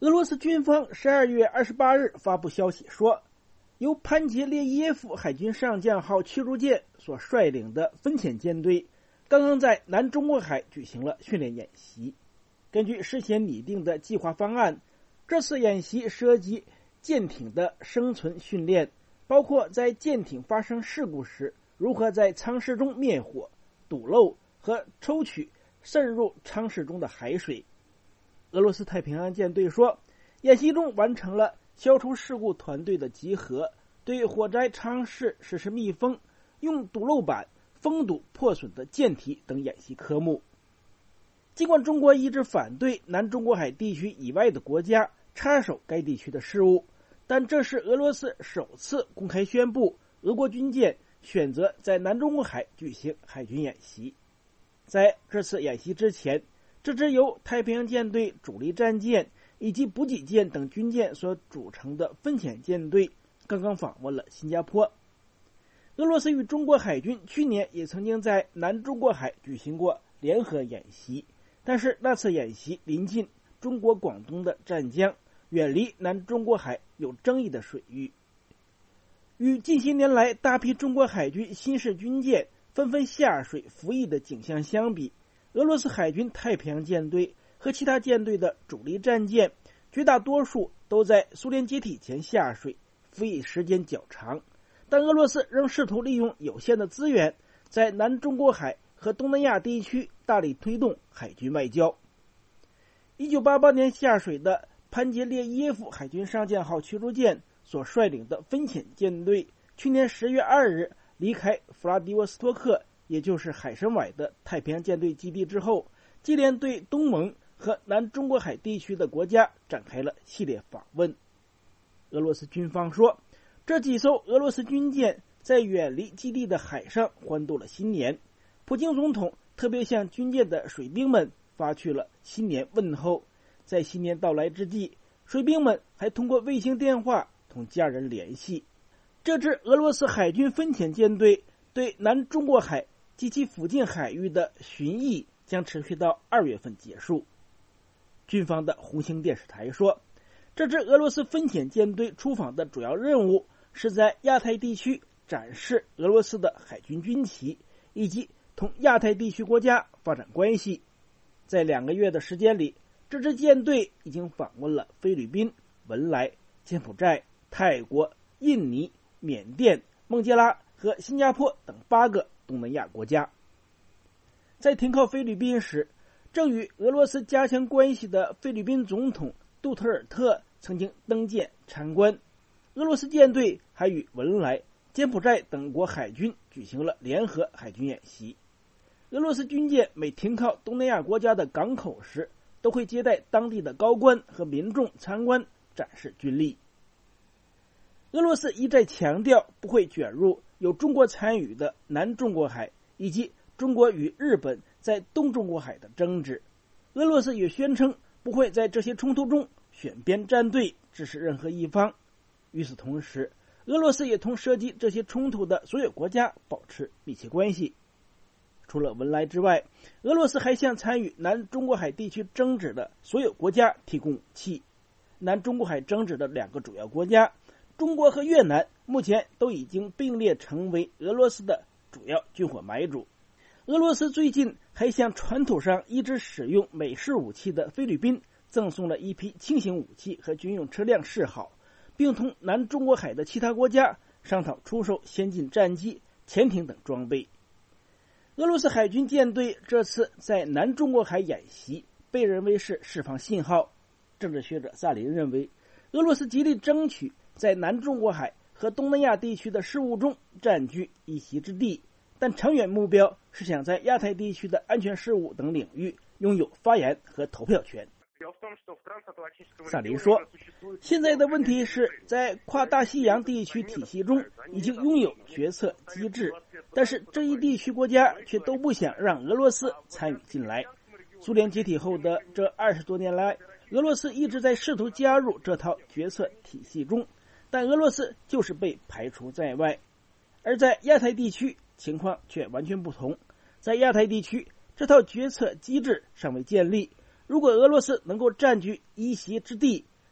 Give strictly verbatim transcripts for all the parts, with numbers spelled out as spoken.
俄罗斯军方十二月二十八日发布消息说，由潘杰列耶夫海军上将号驱逐舰所率领的分遣舰队刚刚在南中国海举行了训练演习。根据事先拟定的计划方案，这次演习涉及舰艇的生存训练，包括在舰艇发生事故时如何在舱室中灭火、堵漏和抽取渗入舱室中的海水。俄罗斯太平洋舰队说，演习中完成了消除事故团队的集合，对火灾舱室实施密封、用堵漏板封堵破损的舰体等演习科目。尽管中国一直反对南中国海地区以外的国家插手该地区的事务，但这是俄罗斯首次公开宣布俄国军舰选择在南中国海举行海军演习。在这次演习之前，这支由太平洋舰队主力战舰以及补给舰等军舰所组成的分遣舰队刚刚访问了新加坡。俄罗斯与中国海军去年也曾经在南中国海举行过联合演习，但是那次演习临近中国广东的湛江，远离南中国海有争议的水域。与近些年来大批中国海军新式军舰纷纷下水服役的景象相比，俄罗斯海军太平洋舰队和其他舰队的主力战舰绝大多数都在苏联解体前下水，服役时间较长，但俄罗斯仍试图利用有限的资源，在南中国海和东南亚地区大力推动海军外交。一九八八年下水的潘杰列耶夫海军上将号驱逐舰所率领的分遣舰队，去年十月二日离开弗拉迪沃斯托克，也就是海参崴的太平洋舰队基地之后，接连对东盟和南中国海地区的国家展开了系列访问。俄罗斯军方说，这几艘俄罗斯军舰在远离基地的海上欢度了新年。普京总统特别向军舰的水兵们发去了新年问候。在新年到来之际，水兵们还通过卫星电话同家人联系。这支俄罗斯海军分遣舰队对南中国海及其附近海域的巡弋将持续到二月份结束。军方的红星电视台说，这支俄罗斯分遣舰队出访的主要任务是在亚太地区展示俄罗斯的海军军旗，以及同亚太地区国家发展关系。在两个月的时间里，这支舰队已经访问了菲律宾、文莱、柬埔寨、泰国、印尼、缅甸、孟加拉和新加坡等八个东南亚国家。在停靠菲律宾时，正与俄罗斯加强关系的菲律宾总统杜特尔特曾经登舰参观。俄罗斯舰队还与文莱、柬埔寨等国海军举行了联合海军演习。俄罗斯军舰每停靠东南亚国家的港口时，都会接待当地的高官和民众参观，展示军力。俄罗斯一再强调不会卷入有中国参与的南中国海以及中国与日本在东中国海的争执。俄罗斯也宣称不会在这些冲突中选边站队，支持任何一方。与此同时，俄罗斯也同涉及这些冲突的所有国家保持密切关系。除了文莱之外，俄罗斯还向参与南中国海地区争执的所有国家提供武器。南中国海争执的两个主要国家，中国和越南，目前都已经并列成为俄罗斯的主要军火买主。俄罗斯最近还向传统上一直使用美式武器的菲律宾赠送了一批轻型武器和军用车辆示好，并同南中国海的其他国家商讨出售先进战机、潜艇等装备。俄罗斯海军舰队这次在南中国海演习被认为是释放信号。政治学者萨林认为，俄罗斯极力争取在南中国海和东南亚地区的事务中占据一席之地，但长远目标是想在亚太地区的安全事务等领域拥有发言和投票权。萨林说，现在的问题是在跨大西洋地区体系中已经拥有决策机制，但是这一地区国家却都不想让俄罗斯参与进来。苏联解体后的这二十多年来，俄罗斯一直在试图加入这套决策体系中，但俄罗斯就是被排除在外。而在亚太地区情况却完全不同，在亚太地区这套决策机制尚未建立，如果俄罗斯能够占据一席之地，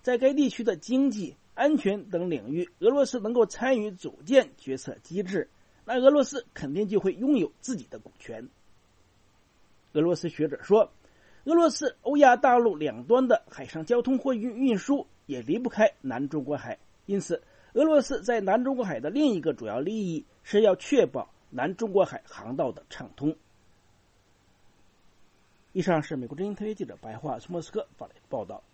在该地区的经济、安全等领域，俄罗斯能够参与组建决策机制，那俄罗斯肯定就会拥有自己的股权。俄罗斯学者说，俄罗斯欧亚大陆两端的海上交通货运运输也离不开南中国海，因此俄罗斯在南中国海的另一个主要利益是要确保南中国海航道的畅通。以上是美国之音特约记者白桦从莫斯科发来的报道。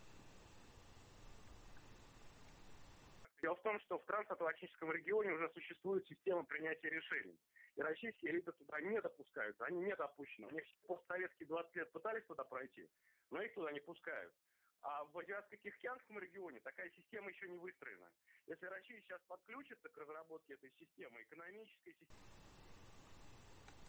Дело в том, что в трансатлантическом регионе уже существует система принятия решений. И российские элиты туда не допускаются, они не допущены. Они постсоветские двадцать лет пытались туда пройти, но их туда не пускают. А в Азиатско-Тихоокеанском регионе такая система еще не выстроена. Если Россия сейчас подключится к разработке этой системы, экономической системы...